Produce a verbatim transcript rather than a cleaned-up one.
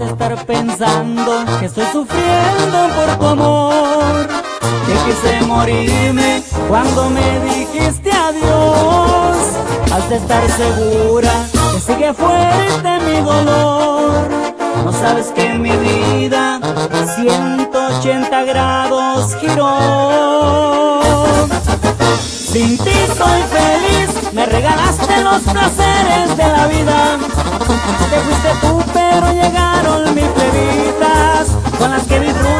de estar pensando que estoy sufriendo por tu amor, que quise morirme cuando me dijiste adiós. Has de estar segura que sigue fuerte mi dolor. No sabes que mi vida ciento ochenta grados giró. Sin ti soy feliz, me regalaste los placeres de la vida. Te fuiste tú, pero llegaron mis bebidas con las que disfruto